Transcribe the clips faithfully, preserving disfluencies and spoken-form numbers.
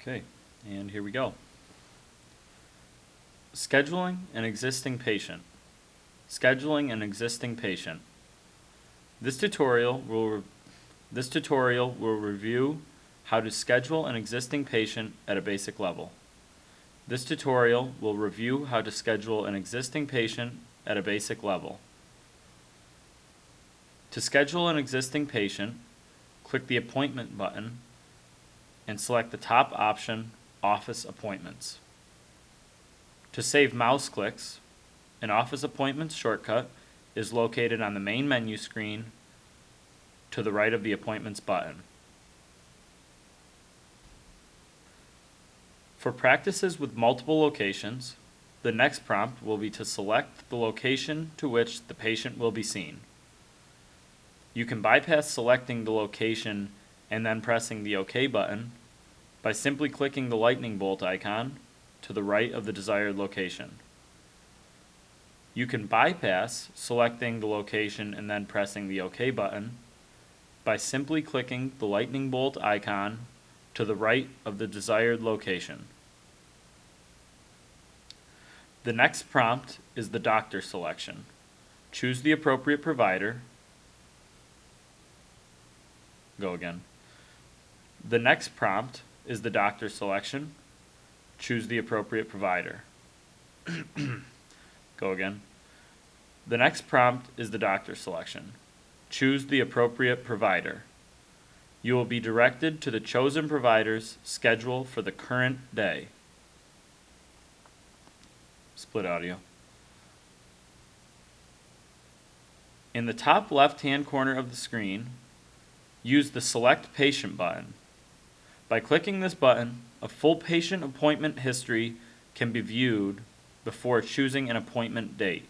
Okay, and here we go. Scheduling an existing patient. Scheduling an existing patient. This tutorial will re- this tutorial will review how to schedule an existing patient at a basic level. This tutorial will review how to schedule an existing patient at a basic level. To schedule an existing patient, click the Appointment button and select the top option, Office Appointments. To save mouse clicks, an Office Appointments shortcut is located on the main menu screen to the right of the Appointments button. For practices with multiple locations, the next prompt will be to select the location to which the patient will be seen. You can bypass selecting the location and then pressing the OK button by simply clicking the lightning bolt icon to the right of the desired location. You can bypass selecting the location and then pressing the OK button by simply clicking the lightning bolt icon to the right of the desired location. The next prompt is the doctor selection. Choose the appropriate provider. Go again. The next prompt is the doctor selection. Choose the appropriate provider. Go again. The next prompt is the doctor selection. Choose the appropriate provider. You will be directed to the chosen provider's schedule for the current day. Split audio. In the top left-hand corner of the screen, use the Select Patient button. By clicking this button, a full patient appointment history can be viewed before choosing an appointment date.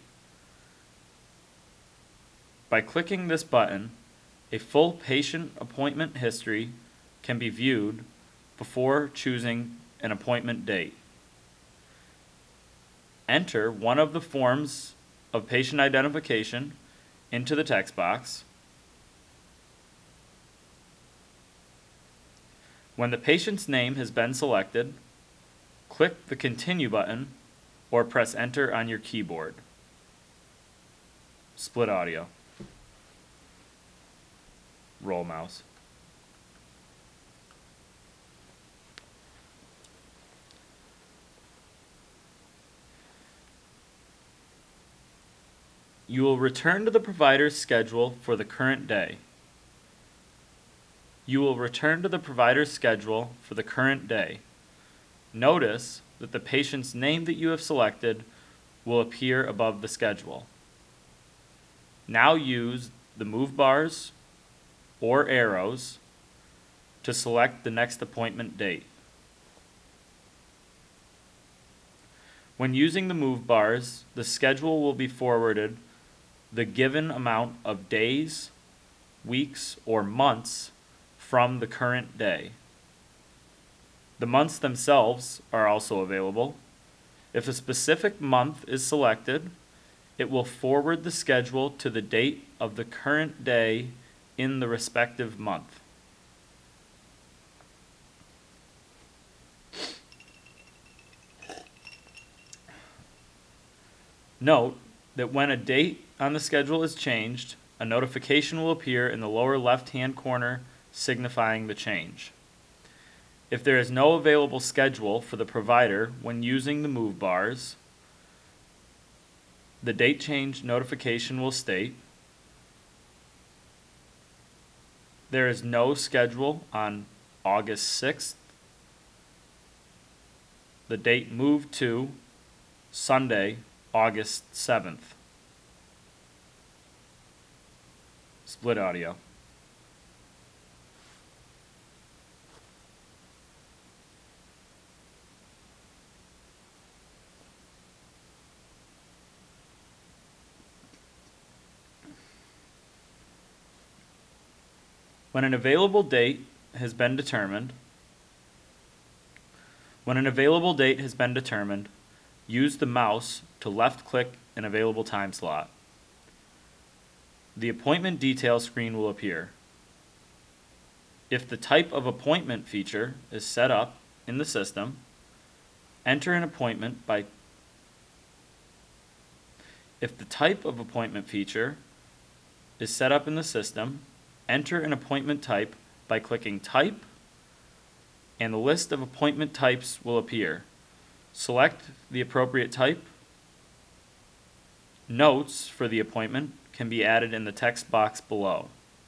By clicking this button, a full patient appointment history can be viewed before choosing an appointment date. Enter one of the forms of patient identification into the text box. When the patient's name has been selected, click the Continue button or press Enter on your keyboard. Split audio. Roll mouse. You will return to the provider's schedule for the current day. You will return to the provider's schedule for the current day. Notice that the patient's name that you have selected will appear above the schedule. Now use the move bars or arrows to select the next appointment date. When using the move bars, the schedule will be forwarded the given amount of days, weeks, or months from the current day. The months themselves are also available. If a specific month is selected, it will forward the schedule to the date of the current day in the respective month. Note that when a date on the schedule is changed, a notification will appear in the lower left-hand corner signifying the change. If there is no available schedule for the provider when using the move bars, the date change notification will state, there is no schedule on August sixth. The date moved to Sunday, August seventh. Split audio. When an available date has been determined, when an available date has been determined, use the mouse to left-click an available time slot. The appointment detail screen will appear. If the type of appointment feature is set up, in the system, enter an appointment by, if the type of appointment feature is set up in the system, enter an appointment type by clicking Type, and the list of appointment types will appear. Select the appropriate type. Notes for the appointment can be added in the text box below.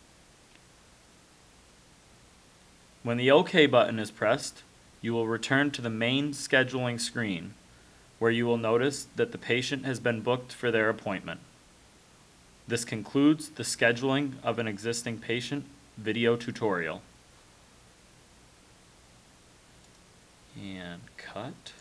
When the OK button is pressed, you will return to the main scheduling screen, where you will notice that the patient has been booked for their appointment. This concludes the scheduling of an existing patient video tutorial. And cut.